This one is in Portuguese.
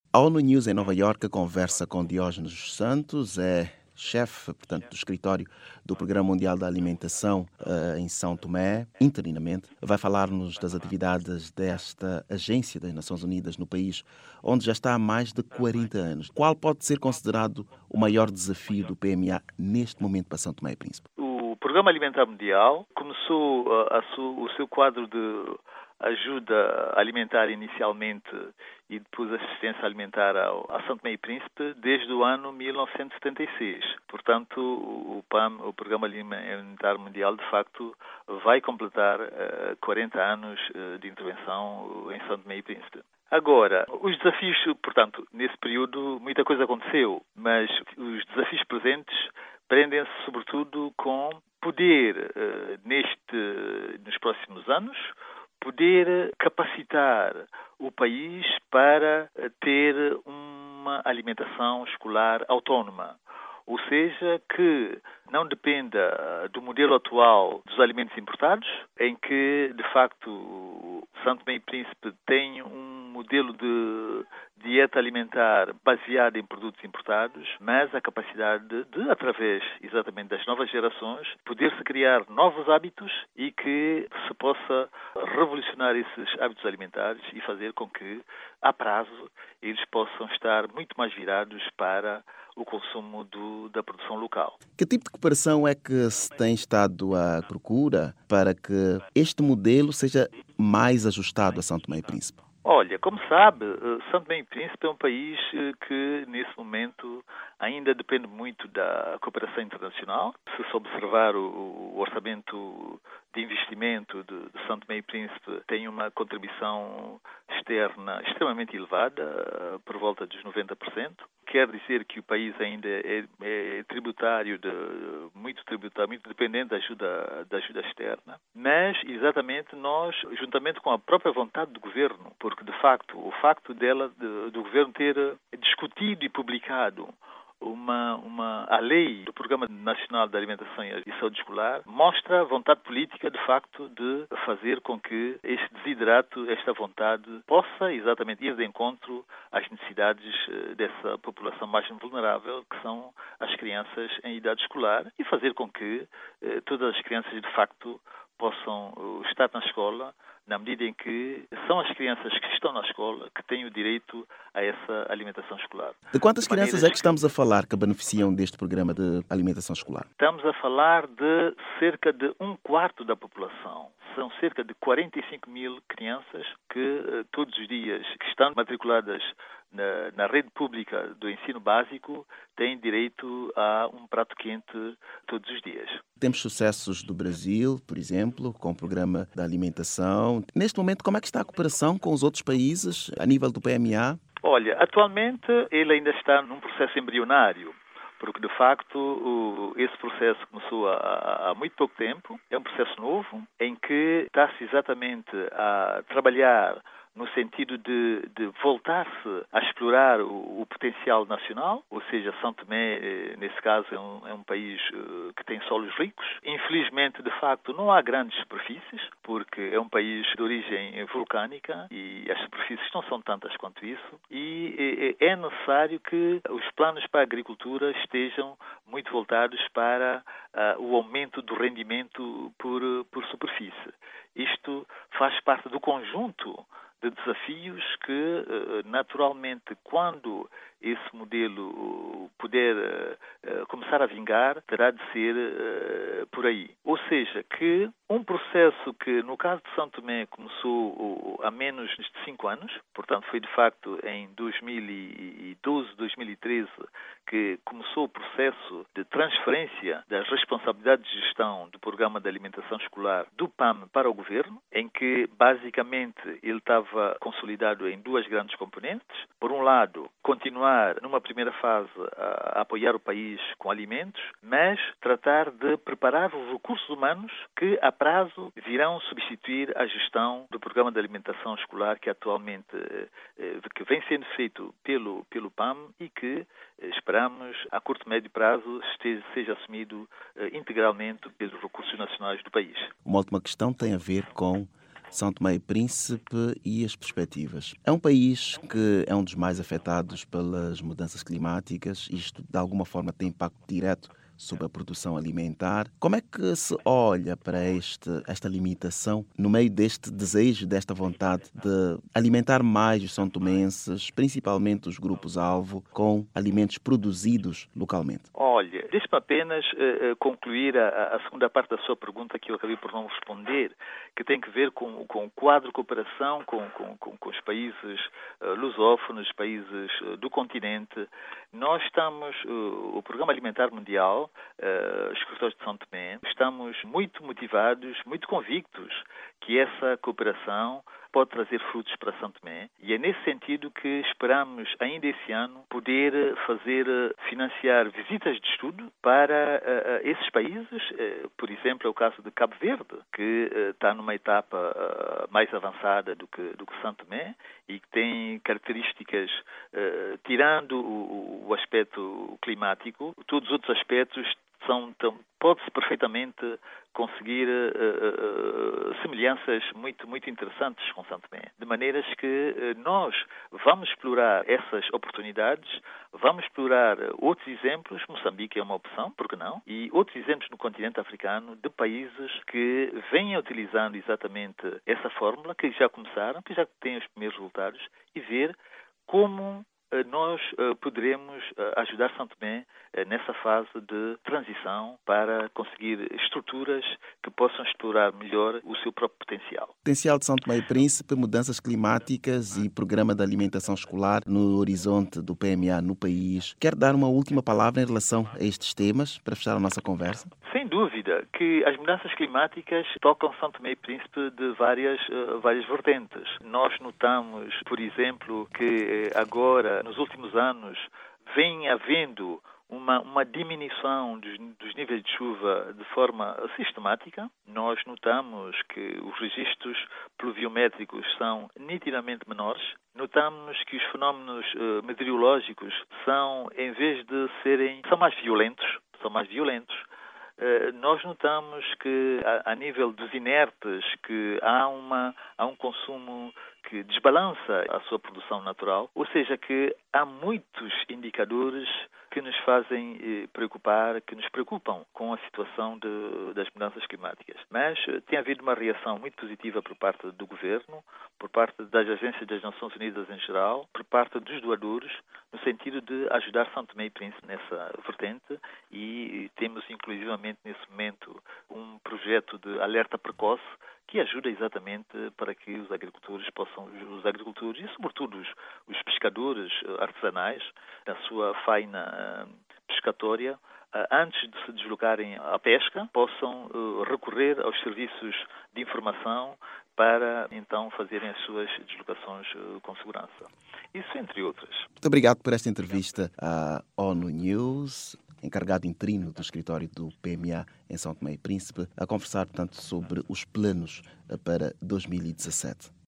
A ONU News em Nova Iorque conversa com Diógenes dos Santos, é chefe, portanto, do escritório do Programa Mundial da Alimentação em São Tomé, interinamente. Vai falar-nos das atividades desta agência das Nações Unidas no país, onde já está há mais de 40 anos. Qual pode ser considerado o maior desafio do PMA neste momento para São Tomé e Príncipe? O Programa Alimentar Mundial começou o seu quadro de ajuda alimentar inicialmente e depois assistência alimentar a São Tomé e Príncipe desde o ano 1976. Portanto, o PAM, o Programa Alimentar Mundial, de facto, vai completar 40 anos de intervenção em São Tomé e Príncipe. Agora, os desafios, portanto, nesse período muita coisa aconteceu, mas os desafios presentes prendem-se sobretudo com poder, nos próximos anos, poder capacitar o país para ter uma alimentação escolar autónoma. Ou seja, que não dependa do modelo atual dos alimentos importados, em que, de facto, São Tomé e Príncipe tem um modelo de dieta alimentar baseado em produtos importados, mas a capacidade de, através exatamente das novas gerações, poder-se criar novos hábitos e que se possa revolucionar esses hábitos alimentares e fazer com que, a prazo, eles possam estar muito mais virados para o consumo da produção local. Que tipo de cooperação é que se tem estado à procura para que este modelo seja mais ajustado a São Tomé e Príncipe? Olha, como sabe, São Tomé e Príncipe é um país que, nesse momento, ainda depende muito da cooperação internacional. Se se observar o orçamento de investimento de São Tomé e Príncipe, tem uma contribuição externa extremamente elevada, por volta dos 90%. Quer dizer que o país ainda é tributário, muito dependente da ajuda externa. Mas, exatamente, nós, juntamente com a própria vontade do governo, porque, de facto, o facto do governo ter discutido e publicado a lei do Programa Nacional de Alimentação e Saúde Escolar mostra a vontade política, de facto, de fazer com que este desiderato, esta vontade, possa exatamente ir de encontro às necessidades dessa população mais vulnerável, que são as crianças em idade escolar, e fazer com que todas as crianças, de facto, possam estar na escola, na medida em que são as crianças que estão na escola que têm o direito a essa alimentação escolar. De quantas crianças é que estamos a falar que beneficiam deste programa de alimentação escolar? Estamos a falar de cerca de um quarto da população. São cerca de 45 mil crianças que todos os dias que estão matriculadas na rede pública do ensino básico têm direito a um prato quente todos os dias. Temos sucessos do Brasil, por exemplo, com o programa da alimentação. Neste momento, como é que está a cooperação com os outros países a nível do PMA? Olha, atualmente ele ainda está num processo embrionário, porque, de facto, esse processo começou há muito pouco tempo. É um processo novo, em que está-se exatamente a trabalhar no sentido de voltar-se a explorar o potencial nacional, ou seja, São Tomé, nesse caso, é um país que tem solos ricos. Infelizmente, de facto, não há grandes superfícies, porque é um país de origem vulcânica e as superfícies não são tantas quanto isso, e é necessário que os planos para a agricultura estejam muito voltados para o aumento do rendimento por superfície. Isto faz parte do conjunto de desafios que, naturalmente, quando esse modelo puder começar a vingar, terá de ser por aí. Ou seja, que um processo que, no caso de São Tomé, começou há menos de 5 anos, portanto foi de facto em 2012, 2013, que começou o processo de transferência das responsabilidades de gestão do Programa de Alimentação Escolar do PAM para o Governo, em que basicamente ele estava consolidado em duas grandes componentes. Por um lado, continuar numa primeira fase a apoiar o país com alimentos, mas tratar de preparar os recursos humanos que a prazo virão substituir a gestão do Programa de Alimentação Escolar que atualmente que vem sendo feito pelo PAM e que esperamos a curto e médio prazo seja assumido integralmente pelos recursos nacionais do país. Uma última questão tem a ver com São Tomé e Príncipe e as perspectivas. É um país que é um dos mais afetados pelas mudanças climáticas. Isto, de alguma forma, tem impacto direto sobre a produção alimentar. Como é que se olha para esta limitação no meio deste desejo, desta vontade de alimentar mais os são-tomenses, principalmente os grupos-alvo, com alimentos produzidos localmente? Olha, deixe-me apenas concluir a segunda parte da sua pergunta que eu acabei por não responder, que tem que ver com o quadro de cooperação com os países lusófonos, países do continente. Nós estamos, o Programa Alimentar Mundial, os escritores de São Tomé, estamos muito motivados, muito convictos que essa cooperação pode trazer frutos para São Tomé e é nesse sentido que esperamos ainda esse ano poder financiar visitas de estudo para esses países. Por exemplo, é o caso de Cabo Verde, que está numa etapa mais avançada do que São Tomé e que tem características, tirando o aspecto climático, todos os outros aspectos pode-se perfeitamente conseguir semelhanças muito interessantes com São Tomé. De maneiras que nós vamos explorar essas oportunidades, vamos explorar outros exemplos. Moçambique é uma opção, por que não? E outros exemplos no continente africano de países que vêm utilizando exatamente essa fórmula, que já começaram, que já têm os primeiros resultados, e ver como nós poderemos ajudar São Tomé nessa fase de transição para conseguir estruturas que possam explorar melhor o seu próprio potencial. Potencial de São Tomé e Príncipe, mudanças climáticas e programa de alimentação escolar no horizonte do PMA no país. Quer dar uma última palavra em relação a estes temas para fechar a nossa conversa? Sem dúvida que as mudanças climáticas tocam São Tomé e Príncipe de várias vertentes. Nós notamos, por exemplo, que agora, nos últimos anos, vem havendo uma diminuição dos níveis de chuva de forma sistemática. Nós notamos que os registros pluviométricos são nitidamente menores. Notamos que os fenómenos meteorológicos em vez de são mais violentos. Nós notamos que, a nível dos inertes, que há um consumo que desbalança a sua produção natural, ou seja, que há muitos indicadores que nos fazem preocupar, que nos preocupam com a situação das mudanças climáticas. Mas tem havido uma reação muito positiva por parte do Governo, por parte das agências das Nações Unidas em geral, por parte dos doadores, no sentido de ajudar São Tomé e Príncipe nessa vertente, e temos inclusivamente nesse momento um projeto de alerta precoce que ajuda exatamente para que os agricultores e sobretudo os pescadores artesanais, na sua faina pescatória, antes de se deslocarem à pesca, possam recorrer aos serviços de informação para então fazerem as suas deslocações com segurança. Isso entre outras. Muito obrigado por esta entrevista à ONU News, encarregado interino do escritório do PMA em São Tomé e Príncipe, a conversar, portanto, sobre os planos para 2017.